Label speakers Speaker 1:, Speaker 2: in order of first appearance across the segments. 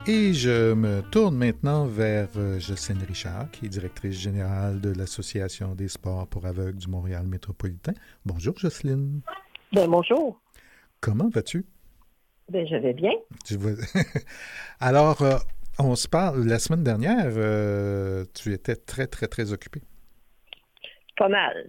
Speaker 1: Et je me tourne maintenant vers Jocelyne Richard, qui est directrice générale de l'Association des sports pour aveugles du Montréal métropolitain. Bonjour Jocelyne.
Speaker 2: Ben bonjour.
Speaker 1: Comment vas-tu?
Speaker 2: Ben je vais bien.
Speaker 1: Tu vois- Alors, on se parle la semaine dernière, tu étais très, très, très occupée.
Speaker 2: Pas mal.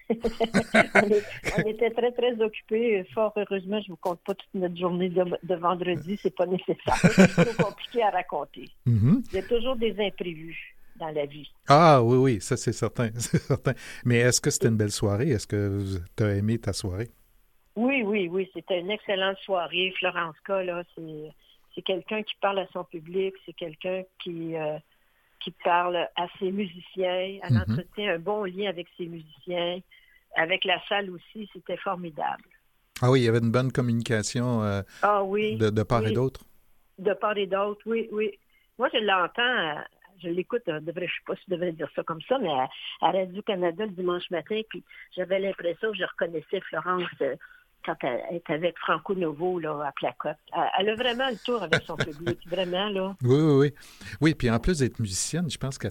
Speaker 2: On était très, très occupés. Fort heureusement, je ne vous compte pas toute notre journée de vendredi. C'est pas nécessaire. C'est trop compliqué à raconter.
Speaker 1: Mhm.
Speaker 2: Il y a toujours des imprévus dans la vie.
Speaker 1: Ah oui, oui, ça c'est certain, c'est certain. Mais est-ce que c'était une belle soirée? Est-ce que tu as aimé ta soirée?
Speaker 2: Oui, oui, oui. C'était une excellente soirée. Florence K, là, c'est quelqu'un qui parle à son public. C'est quelqu'un qui parle à ses musiciens. Elle
Speaker 1: Mhm.
Speaker 2: entretient un bon lien avec ses musiciens. Avec la salle aussi, c'était formidable.
Speaker 1: Ah oui, il y avait une bonne communication
Speaker 2: Ah oui,
Speaker 1: de part et
Speaker 2: oui,
Speaker 1: d'autre.
Speaker 2: de part et d'autre, oui, oui. Moi, je l'entends, je l'écoute, je ne sais pas si je devrais dire ça comme ça, mais à Radio-Canada le dimanche matin, puis j'avais l'impression que je reconnaissais Florence quand elle était avec Franco Novo là, à Placotte. Elle a vraiment le tour avec son public, vraiment, là.
Speaker 1: Oui, oui, oui. Oui, puis en plus d'être musicienne, je pense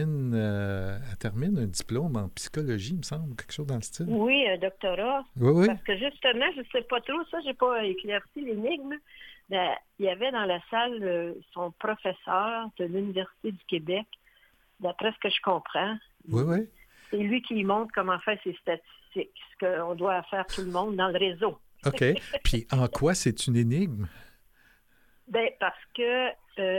Speaker 1: elle termine un diplôme en psychologie, il me semble, quelque chose dans le style.
Speaker 2: Oui, un doctorat,
Speaker 1: Oui, oui.
Speaker 2: parce que justement, je ne sais pas trop, ça, j'ai pas éclairci l'énigme. Ben, il y avait dans la salle son professeur de l'Université du Québec, d'après ce que je comprends.
Speaker 1: Oui, oui.
Speaker 2: C'est lui qui montre comment faire ses statistiques, ce qu'on doit faire tout le monde dans le réseau.
Speaker 1: OK. Puis en quoi c'est une énigme?
Speaker 2: Ben, parce que,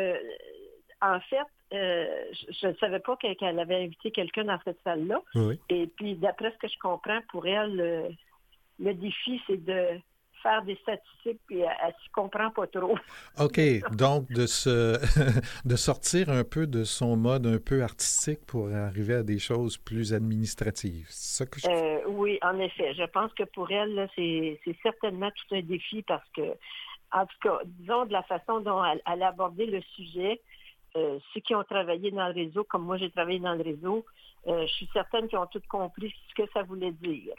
Speaker 2: en fait, je ne savais pas qu'elle avait invité quelqu'un dans cette salle-là.
Speaker 1: Oui, oui.
Speaker 2: Et puis, d'après ce que je comprends, pour elle, le défi, c'est de faire des statistiques, puis elle ne s'y comprend pas trop.
Speaker 1: OK. Donc, de sortir un peu de son mode un peu artistique pour arriver à des choses plus administratives. C'est ça que je...
Speaker 2: Oui, en effet. Je pense que pour elle, là, c'est certainement tout un défi parce que, en tout cas, disons de la façon dont elle a abordé le sujet, ceux qui ont travaillé dans le réseau, comme moi j'ai travaillé dans le réseau, je suis certaine qu'ils ont tous compris ce que ça voulait dire.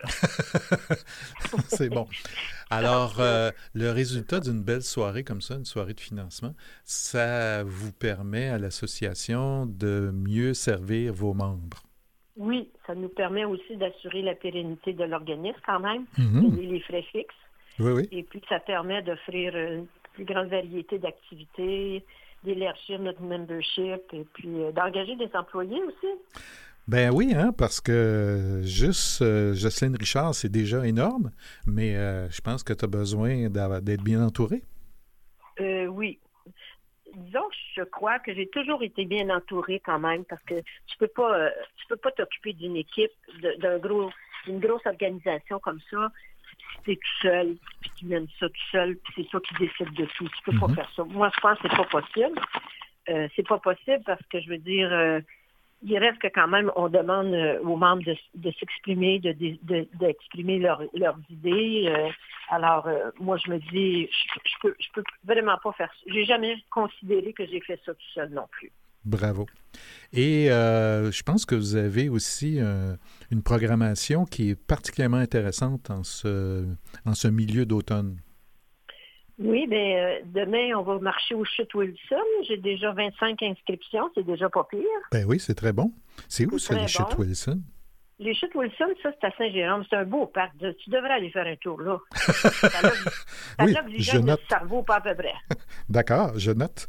Speaker 1: C'est bon.
Speaker 2: Parce
Speaker 1: Alors,
Speaker 2: que,
Speaker 1: le résultat d'une belle soirée comme ça, une soirée de financement, ça vous permet à l'association de mieux servir vos membres.
Speaker 2: oui, ça nous permet aussi d'assurer la pérennité de l'organisme quand même,
Speaker 1: Mhm.
Speaker 2: payer les frais fixes,
Speaker 1: Oui, oui.
Speaker 2: et puis ça permet d'offrir une plus grande variété d'activités, d'élargir notre membership, et puis d'engager des employés aussi.
Speaker 1: Ben oui, hein, parce que juste Jocelyne Richard, c'est déjà énorme, mais je pense que tu as besoin d'être bien entouré.
Speaker 2: Oui. Disons que je crois que j'ai toujours été bien entourée quand même parce que tu peux pas t'occuper d'une équipe, d'une grosse organisation comme ça si tu es tout seul, puis tu mènes ça tout seul, puis c'est toi qui décides de tout. Tu peux pas
Speaker 1: Mhm.
Speaker 2: faire ça. Moi, je pense que c'est pas possible. C'est pas possible parce que je veux dire, il reste que quand même, on demande aux membres de s'exprimer, d'exprimer leurs idées. Alors, moi, je me dis, je peux vraiment pas faire ça. J'ai jamais considéré que j'ai fait ça tout seul non plus.
Speaker 1: Bravo. Et je pense que vous avez aussi une programmation qui est particulièrement intéressante en ce milieu d'automne.
Speaker 2: Oui, bien, demain, on va marcher au Chute Wilson. J'ai déjà 25 inscriptions, c'est déjà pas pire.
Speaker 1: Ben oui, c'est très bon. C'est où
Speaker 2: C'est
Speaker 1: ça, les
Speaker 2: très
Speaker 1: chutes
Speaker 2: bon.
Speaker 1: Wilson?
Speaker 2: Les Chutes Wilson, ça, c'est à Saint-Jérôme. C'est un beau parc. Tu devrais aller faire un tour là. Ça l'a ça
Speaker 1: Oui, je
Speaker 2: l'oxygène le
Speaker 1: note.
Speaker 2: cerveau, pas à peu près.
Speaker 1: D'accord, je note.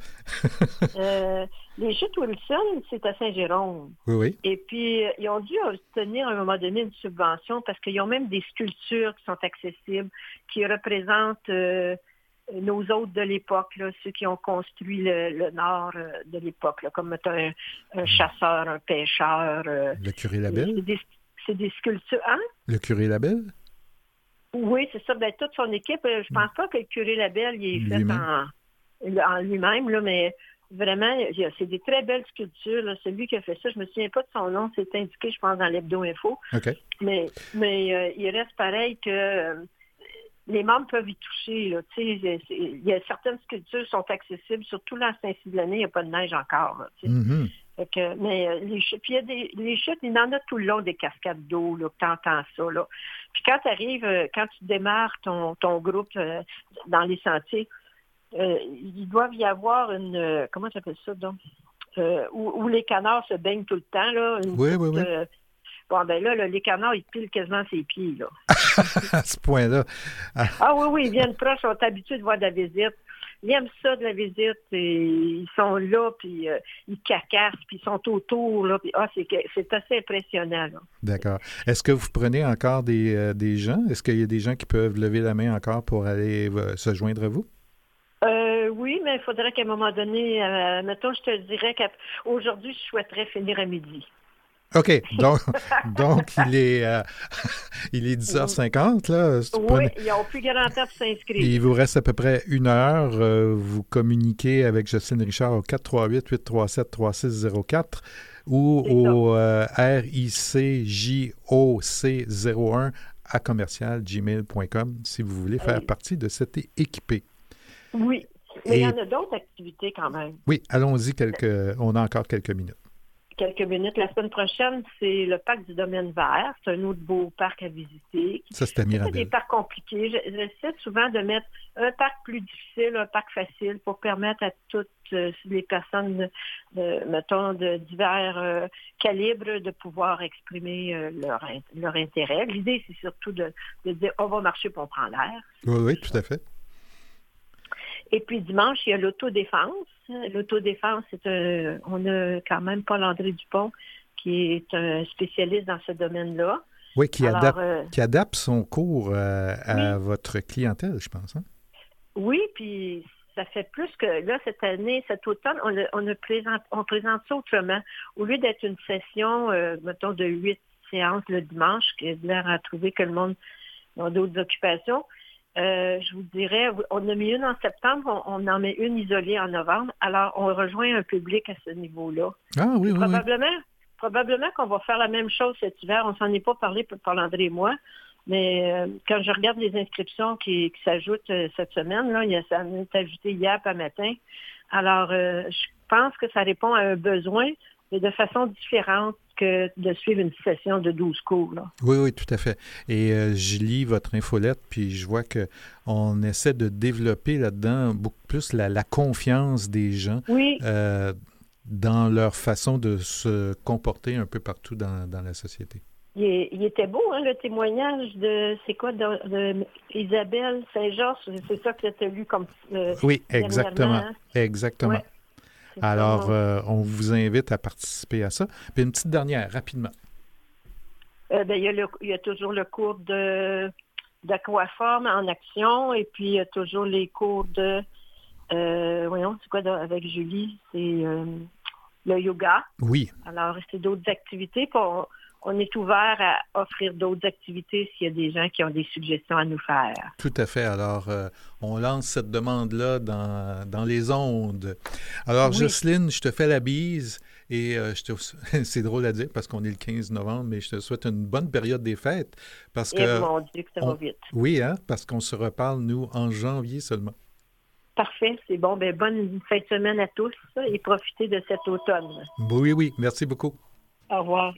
Speaker 2: Les chutes Wilson, c'est à Saint-Jérôme.
Speaker 1: Oui, oui.
Speaker 2: Et puis, ils ont dû obtenir à un moment donné une subvention parce qu'ils ont même des sculptures qui sont accessibles, qui représentent nos hôtes de l'époque, là, ceux qui ont construit le nord de l'époque, là, comme mettons, un chasseur, un pêcheur.
Speaker 1: Le curé
Speaker 2: Et
Speaker 1: Labelle?
Speaker 2: c'est des sculptures. Hein?
Speaker 1: Le curé Labelle?
Speaker 2: Oui, c'est ça. Ben, toute son équipe, je pense pas que le curé Labelle il est fait
Speaker 1: Lui-même?
Speaker 2: en lui-même, là, mais vraiment, c'est des très belles sculptures. Là. Celui qui a fait ça, je me souviens pas de son nom, c'est indiqué, je pense, dans l'Hebdo Info.
Speaker 1: OK.
Speaker 2: Mais il reste pareil que les membres peuvent y toucher. Là. Il y a certaines sculptures qui sont accessibles, surtout là, à Saint-Cyr-de-l'Année, il n'y a pas de neige encore. Là,
Speaker 1: Mhm.
Speaker 2: fait que, mais les chutes, puis il y a les chutes, il y en a tout le long des cascades d'eau, là, que tu entends ça. Là. Puis quand tu arrives, quand tu démarres ton groupe dans les sentiers, ils doivent y avoir une, comment j'appelle ça, donc? Où les canards se baignent tout le temps, là.
Speaker 1: Oui, oui, oui.
Speaker 2: Bon, ben là, les canards, ils pilent quasiment ses pieds, là.
Speaker 1: À ce point-là.
Speaker 2: Ah oui, oui, ils viennent proches, ils sont habitués de voir de la visite. Ils aiment ça de la visite, et ils sont là, puis ils cacassent, puis ils sont autour, là. Puis, c'est assez impressionnant, là.
Speaker 1: D'accord. Est-ce que vous prenez encore des gens? Est-ce qu'il y a des gens qui peuvent lever la main encore pour aller se joindre à vous?
Speaker 2: Oui, mais il faudrait qu'à un moment donné, mettons, je te dirais qu'aujourd'hui, je souhaiterais finir à midi.
Speaker 1: OK. Donc il est 10h50, là.
Speaker 2: Oui, ils n'ont plus grand temps pour s'inscrire.
Speaker 1: Il vous reste à peu près 1 heure. Vous communiquez avec Jocelyne Richard au 438-837-3604 ou au RICJOC01 à commercial-gmail.com si vous voulez faire partie de cette équipée.
Speaker 2: Oui, mais il y en a d'autres activités quand même.
Speaker 1: Oui, allons-y, on a encore quelques minutes.
Speaker 2: Quelques minutes. La semaine prochaine, c'est le parc du Domaine vert. C'est un autre beau parc à visiter.
Speaker 1: Ça, c'est à Mirabel.
Speaker 2: C'est des parcs compliqués. J'essaie souvent de mettre un parc plus difficile, un parc facile pour permettre à toutes les personnes, mettons, de divers calibres de pouvoir exprimer leur intérêt. L'idée, c'est surtout de dire on va marcher pour on prend l'air.
Speaker 1: Oui, oui, tout à fait.
Speaker 2: Et puis dimanche, il y a l'autodéfense. L'autodéfense, on a quand même Paul-André Dupont, qui est un spécialiste dans ce domaine-là.
Speaker 1: Oui, qui adapte son cours à votre clientèle, je pense. Hein?
Speaker 2: Oui, puis ça fait plus que là, cette année, cet automne, on présente ça autrement. Au lieu d'être une session, mettons, de 8 séances le dimanche, qui est l'air à trouver que le monde a d'autres occupations, je vous dirais, on a mis une en septembre, on en met une isolée en novembre. Alors, on rejoint un public à ce niveau-là.
Speaker 1: Ah oui, oui.
Speaker 2: Probablement qu'on va faire la même chose cet hiver. On s'en est pas parlé pour Paul-André et moi, mais quand je regarde les inscriptions qui s'ajoutent cette semaine, là, ça m'est ajouté hier pas matin. Alors, je pense que ça répond à un besoin, mais de façon différente que de suivre une session de 12 cours. Là.
Speaker 1: Oui, oui, tout à fait. Et je lis votre infolette, puis je vois qu'on essaie de développer là-dedans beaucoup plus la confiance des gens dans leur façon de se comporter un peu partout dans la société.
Speaker 2: Il était beau, hein, le témoignage de Isabelle Saint-Georges. C'est ça que tu as lu comme
Speaker 1: oui, exactement.
Speaker 2: Hein?
Speaker 1: Exactement. Ouais. Alors, on vous invite à participer à ça. Puis une petite dernière, rapidement.
Speaker 2: Il y a toujours le cours d'aquaforme en action et puis il y a toujours les cours de... c'est quoi avec Julie? C'est le yoga.
Speaker 1: Oui.
Speaker 2: Alors, c'est d'autres activités. On est ouvert à offrir d'autres activités s'il y a des gens qui ont des suggestions à nous faire.
Speaker 1: Tout à fait. Alors, on lance cette demande-là dans les ondes. Alors, Jocelyne, je te fais la bise et c'est drôle à dire parce qu'on est le 15 novembre, mais je te souhaite une bonne période des fêtes. Parce que
Speaker 2: mon Dieu, que ça va vite.
Speaker 1: Oui, hein, parce qu'on se reparle, nous, en janvier seulement.
Speaker 2: Parfait, c'est bon. Bonne fin de semaine à tous et profitez de cet automne.
Speaker 1: Oui, oui. Merci beaucoup.
Speaker 2: Au revoir.